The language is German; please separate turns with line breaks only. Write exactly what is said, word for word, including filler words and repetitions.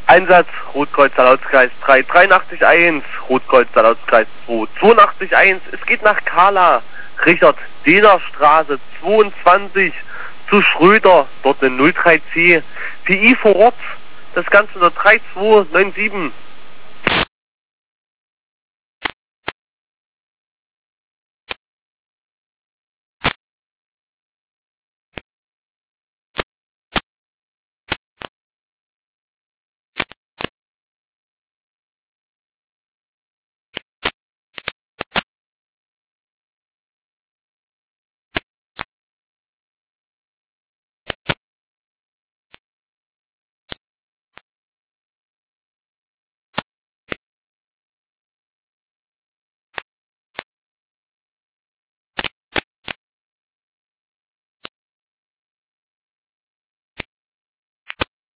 Einsatz, Rotkreuz Salzkreis drei, dreiundachtzig eins, Rotkreuz Salzkreis zwei, zweiundachtzig eins, es geht nach Kala, Richard Dehner-Straße zweiundzwanzig, zu Schröder, dort eine null drei C, P I vor Ort, das Ganze unter drei zwei neun sieben.